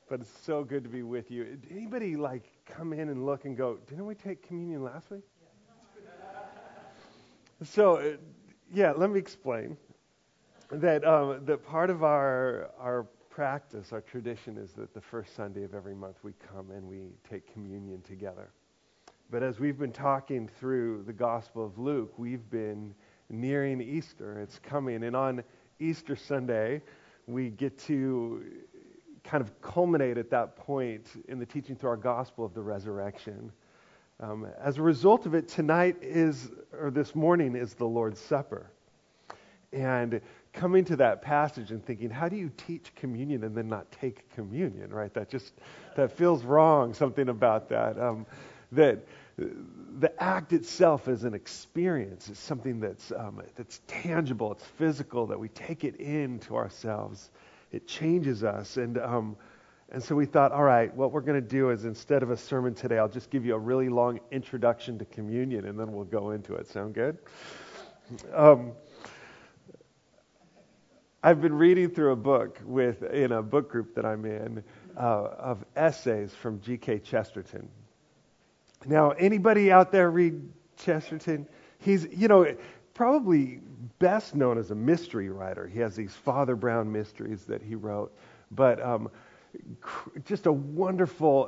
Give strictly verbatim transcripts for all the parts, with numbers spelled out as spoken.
But it's so good to be with you. Did anybody like come in and look and go, didn't we take communion last week? So, uh, yeah, let me explain that um, that part of our our practice, our tradition is that the first Sunday of every month we come and we take communion together. But as we've been talking through the Gospel of Luke, we've been nearing Easter. It's coming, and on Easter Sunday, we get to kind of culminate at that point in the teaching through our gospel of the resurrection. Um, as a result of it, tonight is, or this morning is the Lord's Supper. And coming to that passage and thinking, how do you teach communion and then not take communion, right? That just, that feels wrong, something about that. Um, that the act itself is an experience. It's something that's um, that's tangible, it's physical, that we take it into ourselves. It changes us. And um, and so we thought, all right, what we're going to do is instead of a sermon today, I'll just give you a really long introduction to communion, and then we'll go into it. Sound good? Um, I've been reading through a book with in a book group that I'm in uh, of essays from G K Chesterton. Now, anybody out there read Chesterton? He's, you know, probably best known as a mystery writer. He has these Father Brown mysteries that he wrote, but um, cr- just a wonderful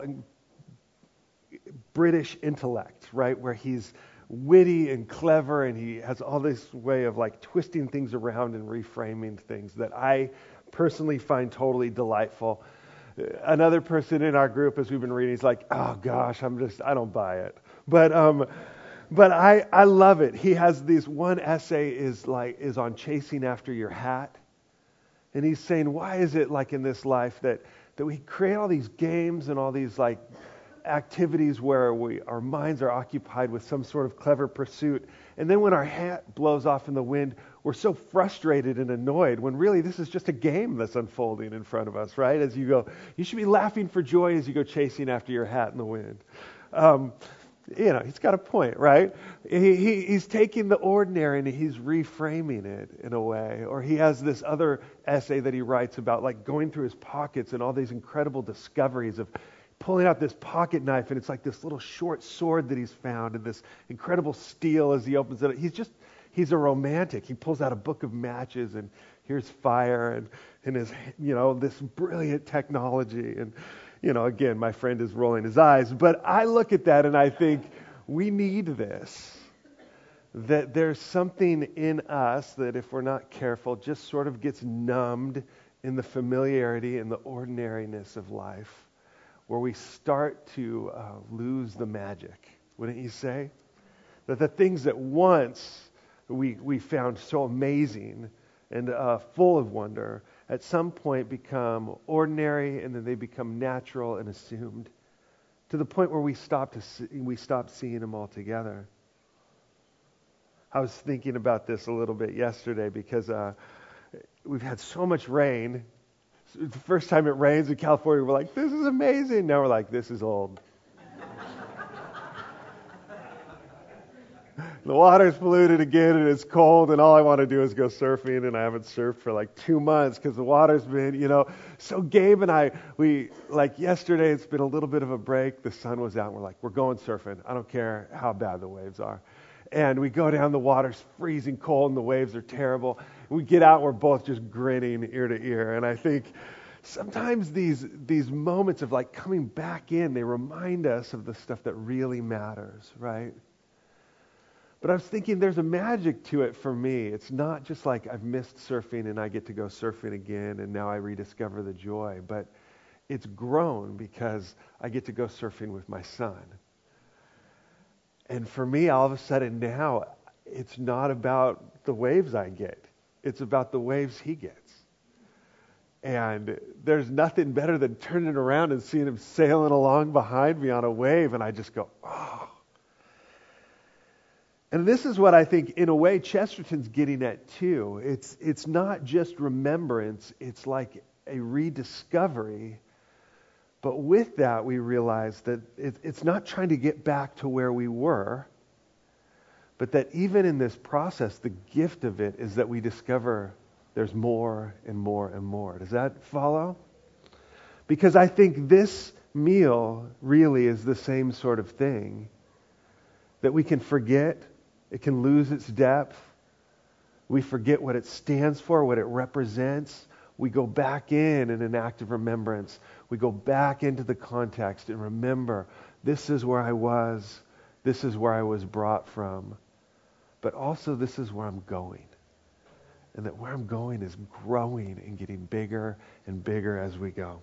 British intellect, right? Where he's witty and clever, and he has all this way of like twisting things around and reframing things that I personally find totally delightful. Another person in our group, as we've been reading, is like, oh gosh, I'm just, I don't buy it. But um, but I, I love it. He has this one essay is like is on chasing after your hat. And he's saying, why is it like in this life that, that we create all these games and all these like activities where we our minds are occupied with some sort of clever pursuit, and then when our hat blows off in the wind, we're so frustrated and annoyed when really this is just a game that's unfolding in front of us, right? As you go, you should be laughing for joy as you go chasing after your hat in the wind. Um, you know, he's got a point, right? He, he he's taking the ordinary and he's reframing it in a way. Or he has this other essay that he writes about like going through his pockets and all these incredible discoveries of pulling out this pocket knife, and it's like this little short sword that he's found, and this incredible steel as he opens it. He's just, he's a romantic. He pulls out a book of matches, and here's fire, and, and his, you know, this brilliant technology. And, you know, again, my friend is rolling his eyes, but I look at that and I think, we need this. That there's something in us that if we're not careful, just sort of gets numbed in the familiarity and the ordinariness of life, where we start to uh, lose the magic, wouldn't you say? That the things that once we we found so amazing and uh, full of wonder, at some point become ordinary, and then they become natural and assumed, to the point where we stop to see, we stop seeing them altogether. I was thinking about this a little bit yesterday because uh, we've had so much rain. The first time it rains in California, we're like, this is amazing. Now we're like, this is old. The water's polluted again, and it's cold, and all I want to do is go surfing, and I haven't surfed for like two months because the water's been, you know. So Gabe and I, we, like yesterday, it's been a little bit of a break. The sun was out, and we're like, we're going surfing. I don't care how bad the waves are. And we go down, the water's freezing cold, and the waves are terrible. We get out, we're both just grinning ear to ear. And I think sometimes these these moments of like coming back in, they remind us of the stuff that really matters, right? But I was thinking there's a magic to it for me. It's not just like I've missed surfing and I get to go surfing again and now I rediscover the joy. But it's grown because I get to go surfing with my son. And for me, all of a sudden now, it's not about the waves I get. It's about the waves he gets. And there's nothing better than turning around and seeing him sailing along behind me on a wave, and I just go, oh. And this is what I think, in a way, Chesterton's getting at too. It's it's not just remembrance, it's like a rediscovery. But with that, we realize that it, it's not trying to get back to where we were, but that even in this process, the gift of it is that we discover there's more and more and more. Does that follow? Because I think this meal really is the same sort of thing. That we can forget, it can lose its depth. We forget what it stands for, what it represents. We go back in in an act of remembrance. We go back into the context and remember, this is where I was. This is where I was brought from. But also this is where I'm going. And that where I'm going is growing and getting bigger and bigger as we go.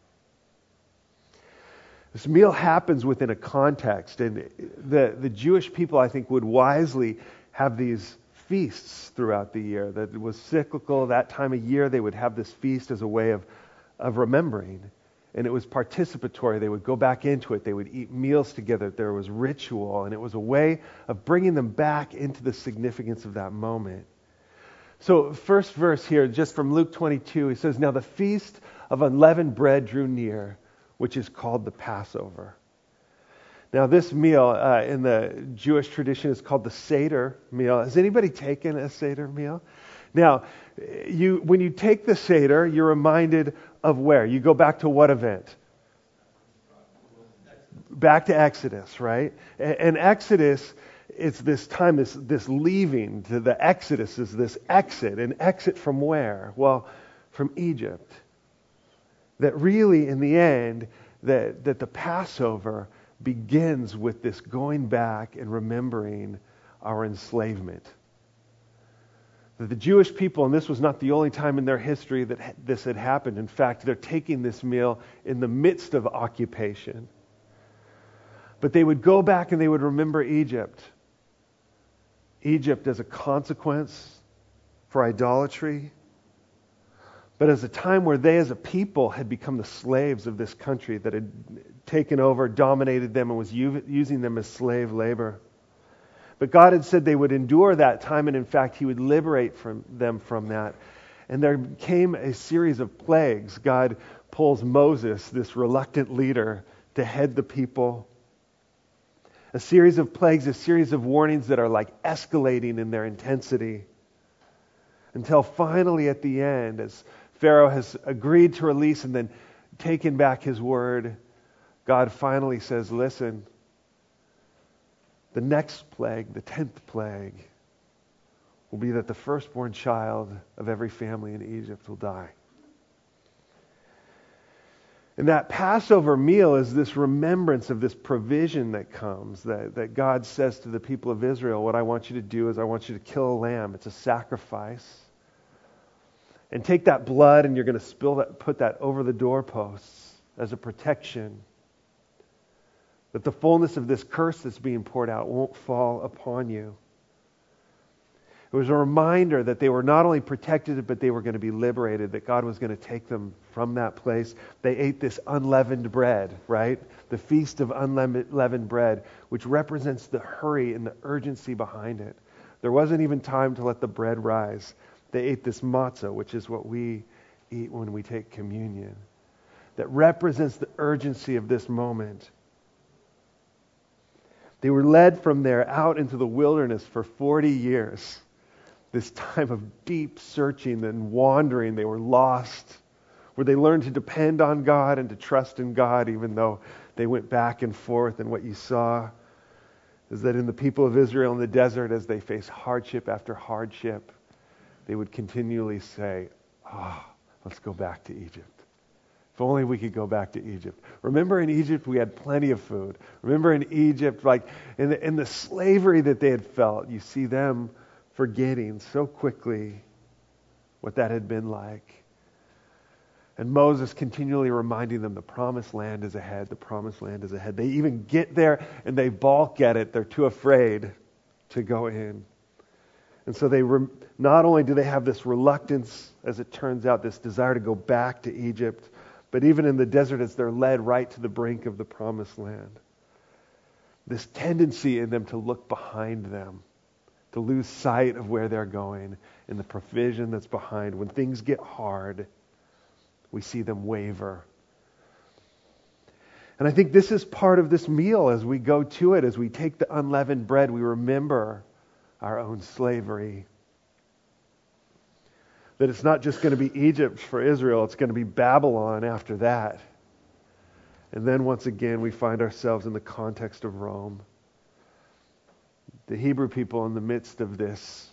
This meal happens within a context, and the, the Jewish people, I think, would wisely have these feasts throughout the year. That it was cyclical. That time of year, they would have this feast as a way of, of remembering. And it was participatory. They would go back into it. They would eat meals together. There was ritual, and it was a way of bringing them back into the significance of that moment. So first verse here, just from Luke twenty-two, he says, "Now the feast of unleavened bread drew near, which is called the Passover." Now this meal uh, in the Jewish tradition is called the Seder meal. Has anybody taken a Seder meal? Now, you when you take the Seder, you're reminded of where? You go back to what event? Back to Exodus, right? And, and Exodus, it's this time, this, this leaving to the Exodus is this exit. And exit from where? Well, from Egypt. That really, in the end, that, that the Passover begins with this going back and remembering our enslavement. That the Jewish people, and this was not the only time in their history that this had happened. In fact, they're taking this meal in the midst of occupation. But they would go back and they would remember Egypt. Egypt as a consequence for idolatry. But as a time where they as a people had become the slaves of this country that had taken over, dominated them, and was u- using them as slave labor. But God had said they would endure that time, and in fact He would liberate from them from that. And there came a series of plagues. God pulls Moses, this reluctant leader, to head the people. A series of plagues, a series of warnings that are like escalating in their intensity. Until finally at the end, as Pharaoh has agreed to release and then taken back his word, God finally says, listen, the next plague, the tenth plague, will be that the firstborn child of every family in Egypt will die. And that Passover meal is this remembrance of this provision that comes, that, that God says to the people of Israel, what I want you to do is I want you to kill a lamb. It's a sacrifice. And take that blood and you're going to spill that, put that over the doorposts as a protection. That the fullness of this curse that's being poured out won't fall upon you. It was a reminder that they were not only protected, but they were going to be liberated, that God was going to take them from that place. They ate this unleavened bread, right? The feast of unleavened bread, which represents the hurry and the urgency behind it. There wasn't even time to let the bread rise. They ate this matzah, which is what we eat when we take communion, that represents the urgency of this moment. They were led from there out into the wilderness for forty years. This time of deep searching and wandering. They were lost, where they learned to depend on God and to trust in God, even though they went back and forth. And what you saw is that in the people of Israel in the desert, as they faced hardship after hardship, they would continually say, ah, oh, let's go back to Egypt. If only we could go back to Egypt. Remember in Egypt, we had plenty of food. Remember in Egypt, like in the, in the slavery that they had felt, you see them forgetting so quickly what that had been like. And Moses continually reminding them the promised land is ahead, the promised land is ahead. They even get there and they balk at it. They're too afraid to go in. And so they re- not only do they have this reluctance, as it turns out, this desire to go back to Egypt, but even in the desert as they're led right to the brink of the promised land. This tendency in them to look behind them, to lose sight of where they're going and the provision that's behind. When things get hard, we see them waver. And I think this is part of this meal as we go to it, as we take the unleavened bread, we remember our own slavery. That it's not just going to be Egypt for Israel, it's going to be Babylon after that. And then once again, we find ourselves in the context of Rome. The Hebrew people in the midst of this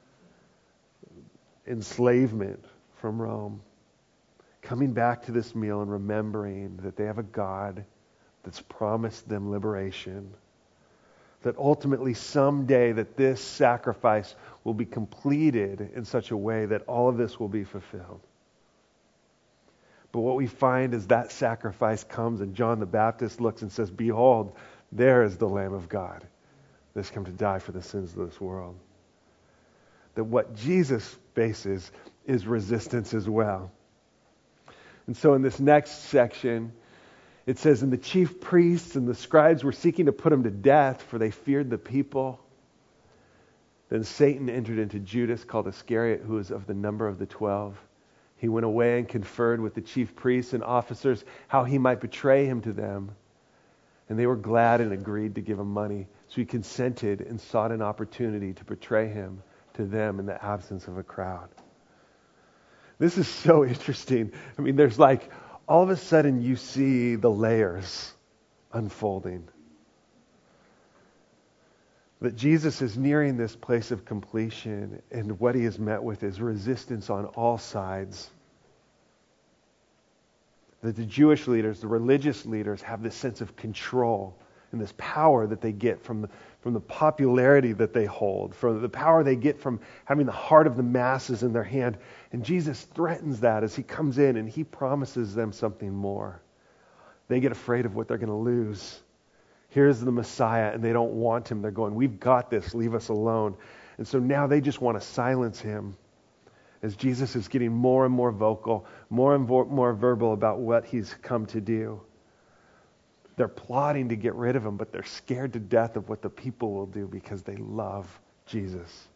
enslavement from Rome, coming back to this meal and remembering that they have a God that's promised them liberation, that ultimately someday that this sacrifice will be completed in such a way that all of this will be fulfilled. But what we find is that sacrifice comes and John the Baptist looks and says, "Behold, there is the Lamb of God that's come to die for the sins of this world." That what Jesus faces is resistance as well. And so in this next section, it says, "And the chief priests and the scribes were seeking to put him to death, for they feared the people. Then Satan entered into Judas, called Iscariot, who was of the number of the twelve. He went away and conferred with the chief priests and officers how he might betray him to them. And they were glad and agreed to give him money. So he consented and sought an opportunity to betray him to them in the absence of a crowd." This is so interesting. I mean, there's like, all of a sudden you see the layers unfolding. That Jesus is nearing this place of completion, and what he has met with is resistance on all sides. That the Jewish leaders, the religious leaders, have this sense of control and this power that they get from the, from the popularity that they hold, from the power they get from having the heart of the masses in their hand. And Jesus threatens that as he comes in and he promises them something more. They get afraid of what they're going to lose. Here's the Messiah, and they don't want him. They're going, "We've got this, leave us alone." And so now they just want to silence him as Jesus is getting more and more vocal, more and vo- more verbal about what he's come to do. They're plotting to get rid of him, but they're scared to death of what the people will do because they love Jesus.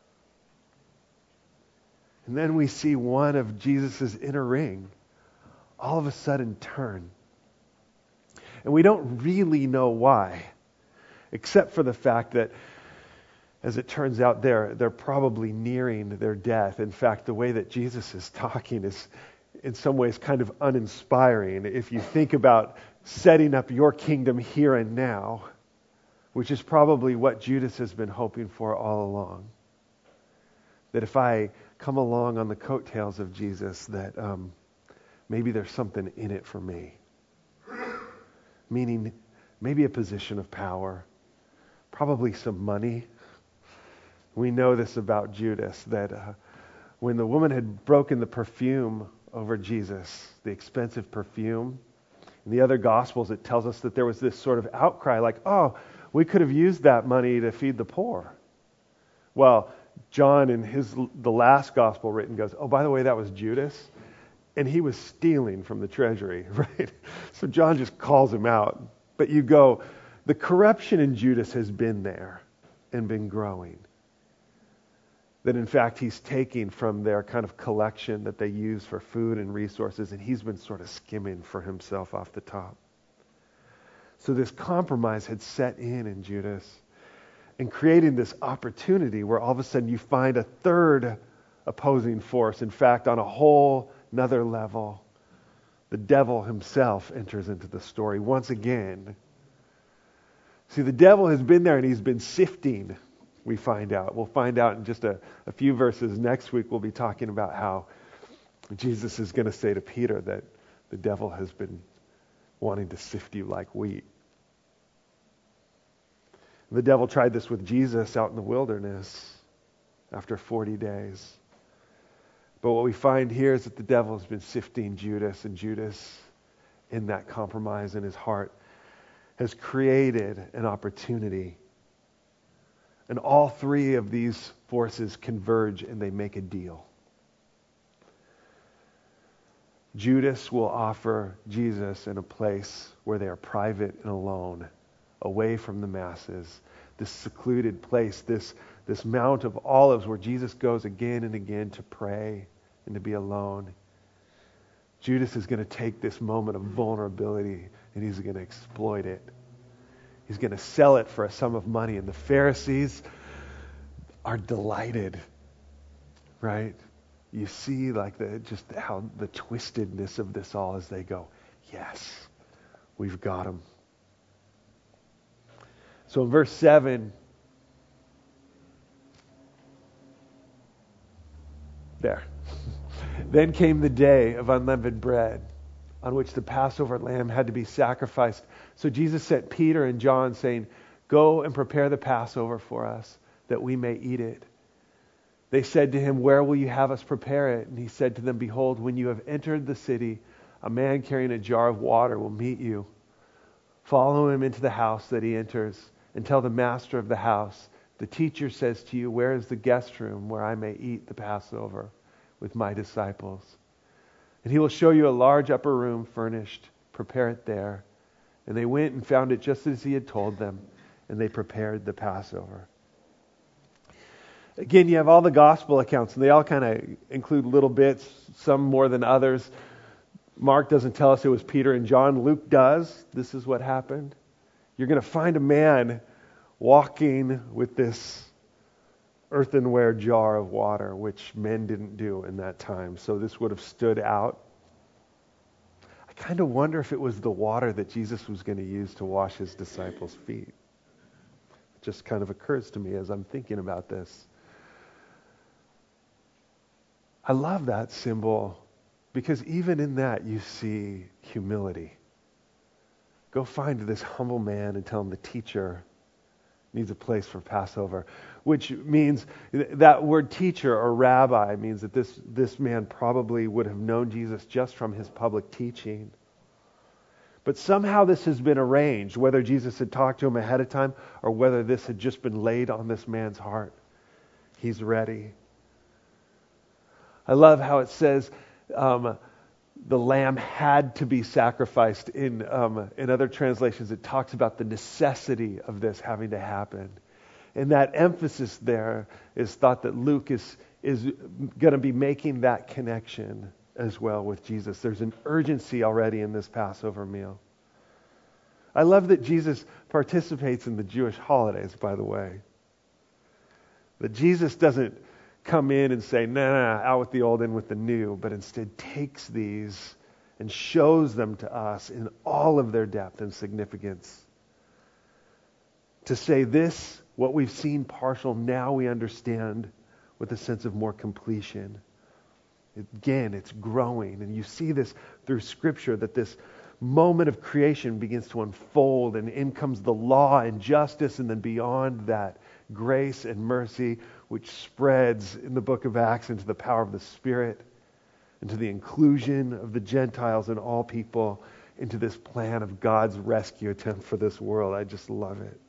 And then we see one of Jesus' inner ring all of a sudden turn. And we don't really know why, except for the fact that, as it turns out, they're, they're probably nearing their death. In fact, the way that Jesus is talking is in some ways kind of uninspiring. If you think about setting up your kingdom here and now, which is probably what Judas has been hoping for all along. That if I come along on the coattails of Jesus, that um, maybe there's something in it for me. Meaning maybe a position of power, probably some money. We know this about Judas, that uh, when the woman had broken the perfume over Jesus, the expensive perfume, in the other Gospels it tells us that there was this sort of outcry like, "Oh, we could have used that money to feed the poor." Well, John in his the last Gospel written goes, "Oh, by the way, that was Judas. And he was stealing from the treasury," right? So John just calls him out. But you go, the corruption in Judas has been there and been growing. That in fact he's taking from their kind of collection that they use for food and resources, and he's been sort of skimming for himself off the top. So this compromise had set in in Judas and creating this opportunity where all of a sudden you find a third opposing force. In fact, on a whole another level, the devil himself enters into the story once again. See, the devil has been there and he's been sifting, we find out. We'll find out in just a, a few verses next week. We'll be talking about how Jesus is going to say to Peter that the devil has been wanting to sift you like wheat. The devil tried this with Jesus out in the wilderness after forty days. But what we find here is that the devil has been sifting Judas, and Judas, in that compromise in his heart, has created an opportunity. And all three of these forces converge and they make a deal. Judas will offer Jesus in a place where they are private and alone, away from the masses, this secluded place, this This Mount of Olives where Jesus goes again and again to pray and to be alone. Judas is going to take this moment of vulnerability and he's going to exploit it. He's going to sell it for a sum of money. And the Pharisees are delighted, right? You see like the just how the twistedness of this all as they go, "Yes, we've got him. So in verse seven, there. Then came the day of unleavened bread, on which the Passover lamb had to be sacrificed. So Jesus sent Peter and John, saying, "Go and prepare the Passover for us, that we may eat it." They said to him, "Where will you have us prepare it?" And he said to them, "Behold, when you have entered the city, a man carrying a jar of water will meet you. Follow him into the house that he enters, and tell the master of the house, 'The teacher says to you, where is the guest room where I may eat the Passover with my disciples?' And he will show you a large upper room furnished. Prepare it there." And they went and found it just as he had told them, and they prepared the Passover. Again, you have all the gospel accounts, and they all kind of include little bits, some more than others. Mark doesn't tell us it was Peter and John. Luke does. This is what happened. You're going to find a man walking with this earthenware jar of water, which men didn't do in that time. So this would have stood out. I kind of wonder if it was the water that Jesus was going to use to wash his disciples' feet. It just kind of occurs to me as I'm thinking about this. I love that symbol because even in that you see humility. Go find this humble man and tell him the teacher needs a place for Passover, which means that word teacher or rabbi means that this, this man probably would have known Jesus just from his public teaching. But somehow this has been arranged, whether Jesus had talked to him ahead of time or whether this had just been laid on this man's heart. He's ready. I love how it says um, the lamb had to be sacrificed. In um, in other translations, it talks about the necessity of this having to happen. And that emphasis there is thought that Luke is, is going to be making that connection as well with Jesus. There's an urgency already in this Passover meal. I love that Jesus participates in the Jewish holidays, by the way. That Jesus doesn't come in and say, nah, nah, out with the old, in with the new, but instead takes these and shows them to us in all of their depth and significance. To say this, what we've seen partial, now we understand with a sense of more completion. Again, it's growing, and you see this through Scripture, that this moment of creation begins to unfold, and in comes the law and justice, and then beyond that, grace and mercy, which spreads in the book of Acts into the power of the Spirit, into the inclusion of the Gentiles and all people, into this plan of God's rescue attempt for this world. I just love it.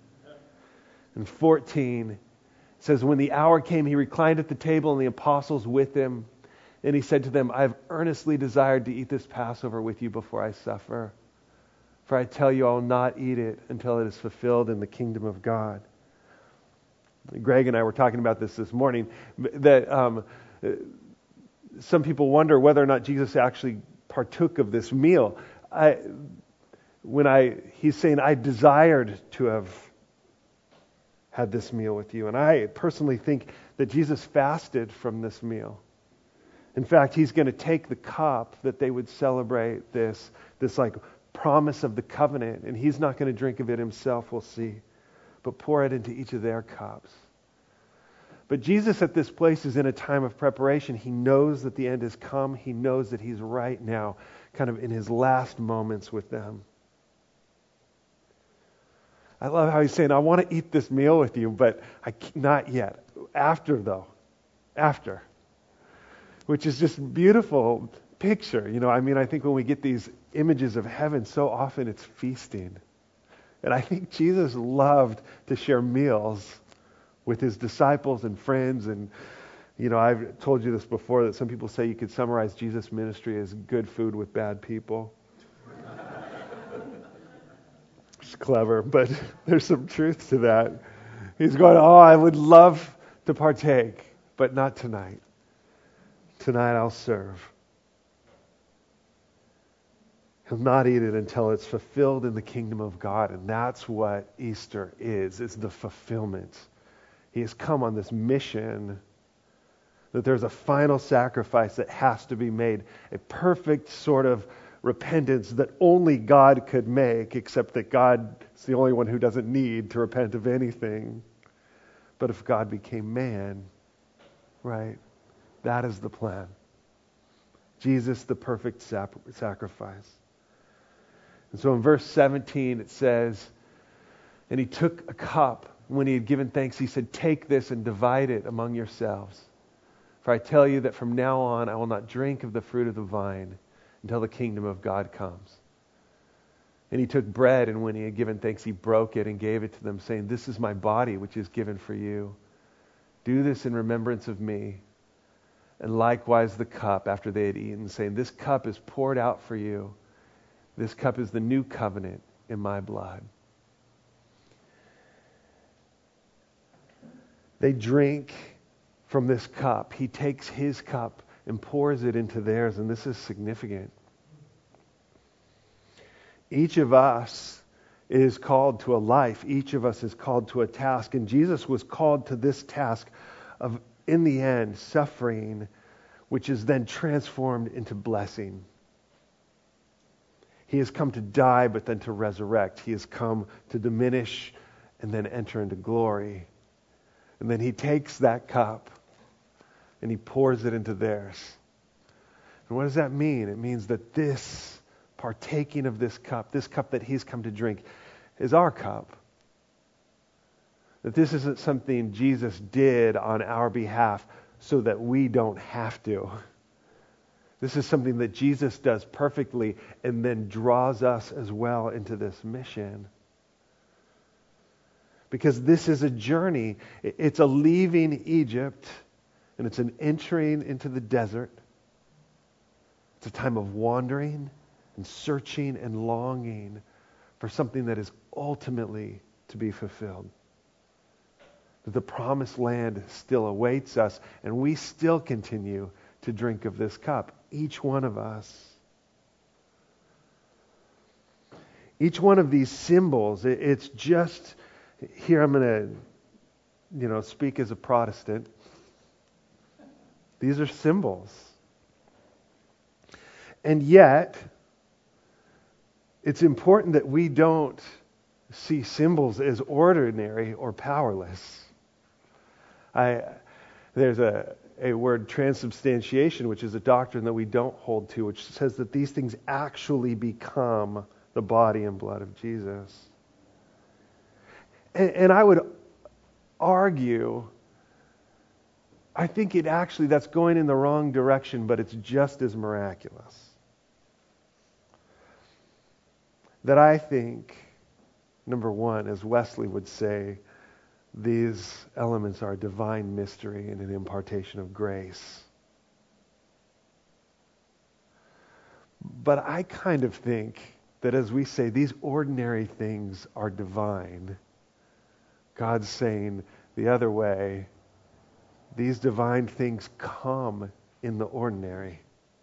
And fourteen, it says, when the hour came, he reclined at the table and the apostles with him. And he said to them, I have earnestly desired to eat this Passover with you before I suffer. For I tell you, I will not eat it until it is fulfilled in the kingdom of God. Greg and I were talking about this this morning, that um, some people wonder whether or not Jesus actually partook of this meal. I, when I, he's saying, I desired to have had this meal with you. And I personally think that Jesus fasted from this meal. In fact, he's going to take the cup that they would celebrate this, this like promise of the covenant, and he's not going to drink of it himself, we'll see, but pour it into each of their cups. But Jesus at this place is in a time of preparation. He knows that the end has come. He knows that he's right now kind of in his last moments with them. I love how he's saying, I want to eat this meal with you, but I not yet. After, though. After. Which is just a beautiful picture. You know, I mean, I think when we get these images of heaven, so often it's feasting. And I think Jesus loved to share meals with his disciples and friends. And, you know, I've told you this before, that some people say you could summarize Jesus' ministry as good food with bad people. It's clever, but there's some truth to that. He's going, oh, I would love to partake, but not tonight. Tonight I'll serve. He'll not eat it until it's fulfilled in the kingdom of God. And that's what Easter is. It's the fulfillment. He has come on this mission that there's a final sacrifice that has to be made. A perfect sort of repentance that only God could make, except that God is the only one who doesn't need to repent of anything. But if God became man, right, that is the plan. Jesus, the perfect sap- sacrifice. And so in verse seventeen it says, and he took a cup. When he had given thanks, he said, take this and divide it among yourselves. For I tell you that from now on I will not drink of the fruit of the vine until the kingdom of God comes. And he took bread, and when he had given thanks, he broke it and gave it to them, saying, this is my body, which is given for you. Do this in remembrance of me. And likewise the cup after they had eaten, saying, this cup is poured out for you. This cup is the new covenant in my blood. They drink from this cup. He takes his cup and pours it into theirs, and this is significant. Each of us is called to a life. Each of us is called to a task, and Jesus was called to this task of, in the end, suffering, which is then transformed into blessing. He has come to die, but then to resurrect. He has come to diminish and then enter into glory. And then he takes that cup and he pours it into theirs. And what does that mean? It means that this partaking of this cup, this cup that he's come to drink, is our cup. That this isn't something Jesus did on our behalf so that we don't have to. This is something that Jesus does perfectly and then draws us as well into this mission. Because this is a journey. It's a leaving Egypt, and it's an entering into the desert. It's a time of wandering and searching and longing for something that is ultimately to be fulfilled. That the promised land still awaits us, and we still continue to drink of this cup, each one of us. Each one of these symbols, it's just... Here I'm going to, you know, speak as a Protestant. These are symbols. And yet, it's important that we don't see symbols as ordinary or powerless. I there's a, a word, transubstantiation, which is a doctrine that we don't hold to, which says that these things actually become the body and blood of Jesus. And I would argue, I think it actually, that's going in the wrong direction, but it's just as miraculous. That I think, number one, as Wesley would say, these elements are a divine mystery and an impartation of grace. But I kind of think that as we say these ordinary things are divine, God's saying the other way, these divine things come in the ordinary.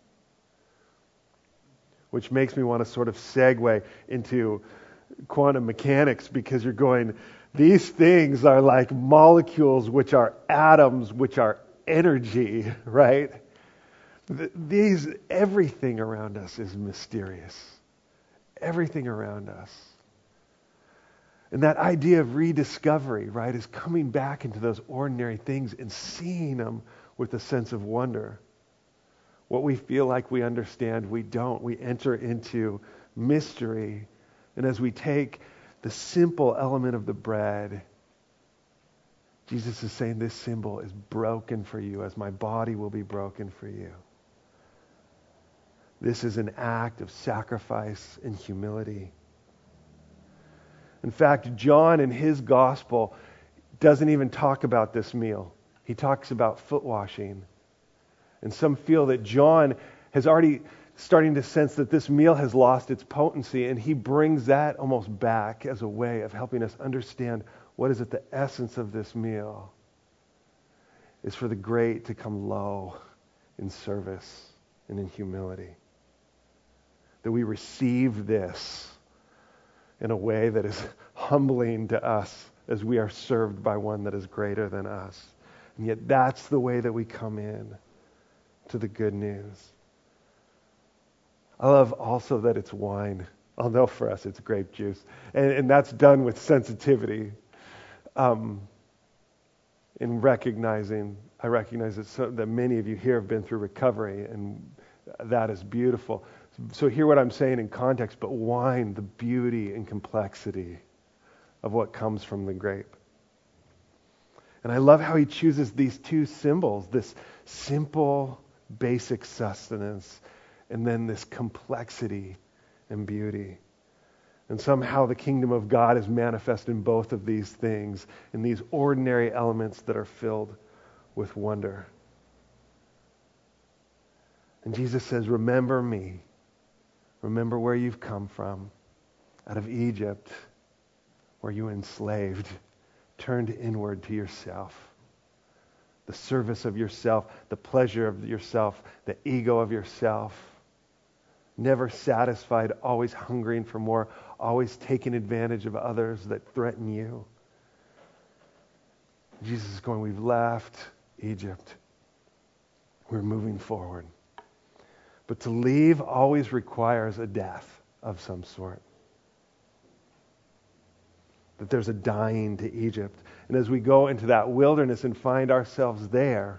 Which makes me want to sort of segue into quantum mechanics, because you're going, these things are like molecules, which are atoms, which are energy, right? These, everything around us is mysterious. Everything around us. And that idea of rediscovery, right, is coming back into those ordinary things and seeing them with a sense of wonder. What we feel like we understand, we don't. We enter into mystery. And as we take the simple element of the bread, Jesus is saying this symbol is broken for you as my body will be broken for you. This is an act of sacrifice and humility. In fact, John in his gospel doesn't even talk about this meal. He talks about foot washing. And some feel that John has already starting to sense that this meal has lost its potency, and he brings that almost back as a way of helping us understand what is at the essence of this meal is for the great to come low in service and in humility. That we receive this in a way that is humbling to us as we are served by one that is greater than us. And yet that's the way that we come in to the good news. I love also that it's wine. Although for us it's grape juice. And, and that's done with sensitivity. Um, in recognizing, I recognize that, so, that many of you here have been through recovery, and that is beautiful. So hear what I'm saying in context, but wine, the beauty and complexity of what comes from the grape. And I love how he chooses these two symbols, this simple, basic sustenance, and then this complexity and beauty. And somehow the kingdom of God is manifest in both of these things, in these ordinary elements that are filled with wonder. And Jesus says, remember me. Remember where you've come from, out of Egypt, where you were enslaved, turned inward to yourself. The service of yourself, the pleasure of yourself, the ego of yourself. Never satisfied, always hungering for more, always taking advantage of others that threaten you. Jesus is going, we've left Egypt. We're moving forward. But to leave always requires a death of some sort. That there's a dying to Egypt. And as we go into that wilderness and find ourselves there,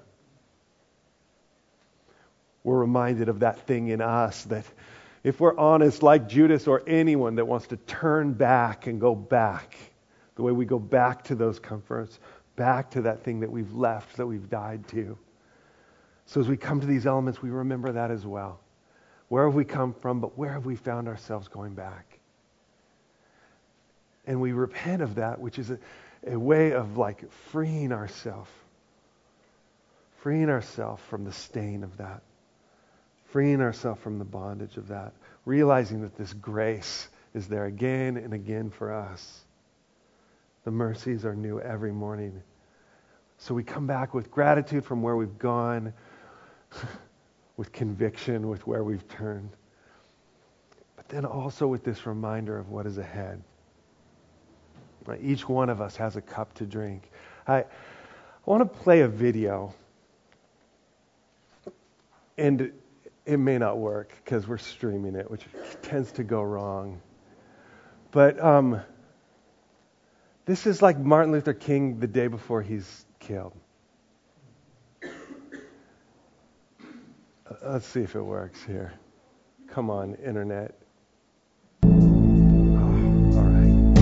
we're reminded of that thing in us that if we're honest, like Judas or anyone that wants to turn back and go back, the way we go back to those comforts, back to that thing that we've left, that we've died to. So as we come to these elements, we remember that as well. Where have we come from, but where have we found ourselves going back? And we repent of that, which is a, a way of like freeing ourselves. Freeing ourselves from the stain of that. Freeing ourselves from the bondage of that. Realizing that this grace is there again and again for us. The mercies are new every morning. So we come back with gratitude from where we've gone, with conviction, with where we've turned. But then also with this reminder of what is ahead. Each one of us has a cup to drink. I, I want to play a video. And it may not work because we're streaming it, which tends to go wrong. But um, this is like Martin Luther King the day before he's killed. Let's see if it works here. Come on, internet. Oh, all right.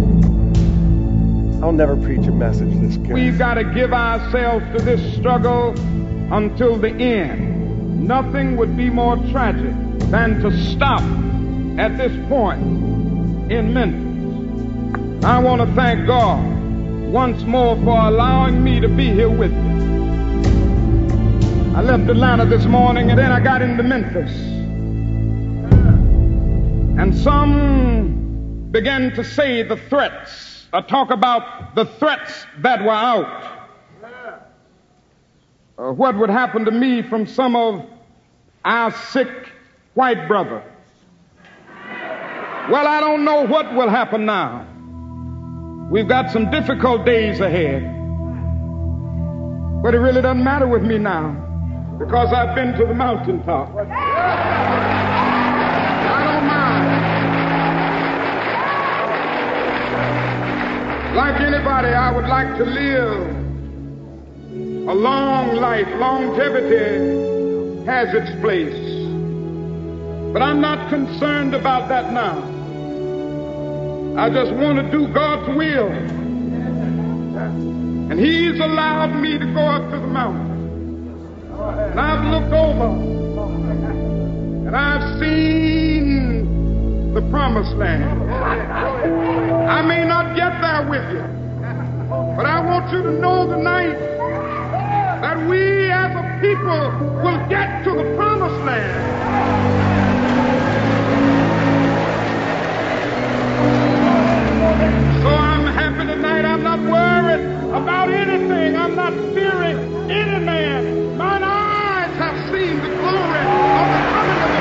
I'll never preach a message this good. We've got to give ourselves to this struggle until the end. Nothing would be more tragic than to stop at this point in Memphis. I want to thank God once more for allowing me to be here with you. I left Atlanta this morning and then I got into Memphis. And some began to say the threats, or talk about the threats that were out. Uh, what would happen to me from some of our sick white brother? Well, I don't know what will happen now. We've got some difficult days ahead. But it really doesn't matter with me now, because I've been to the mountaintop. I don't mind. Like anybody, I would like to live a long life. Longevity has its place. But I'm not concerned about that now. I just want to do God's will. And He's allowed me to go up to the mountain. And I've looked over and I've seen the promised land. I may not get there with you, but I want you to know tonight that we as a people will get to the promised land. So I'm happy tonight. I'm not worried about anything. I'm not fearing any man. Mine eyes have seen the glory of the coming of the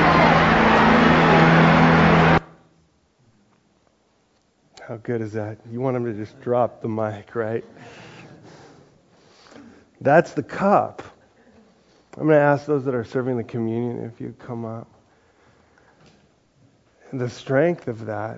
Lord. How good is that? You want him to just drop the mic, right? That's the cup. I'm going to ask those that are serving the communion if you come up. the strength of that,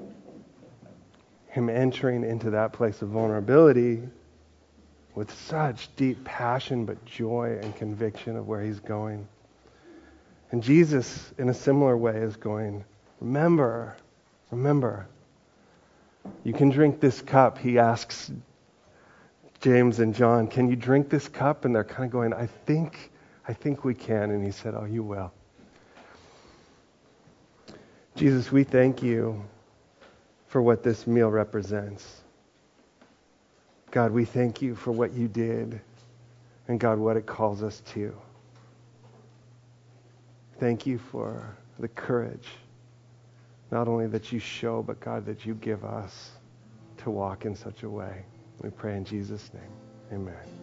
him entering into that place of vulnerability with such deep passion but joy and conviction of where he's going. And Jesus, in a similar way, is going, remember, remember, you can drink this cup. He asks James and John, can you drink this cup? And they're kind of going, I think, I think we can. And he said, oh, you will. Jesus, we thank you for what this meal represents. God, we thank you for what you did, and God, what it calls us to. Thank you for the courage, not only that you show, but God, that you give us to walk in such a way. We pray in Jesus' name. Amen.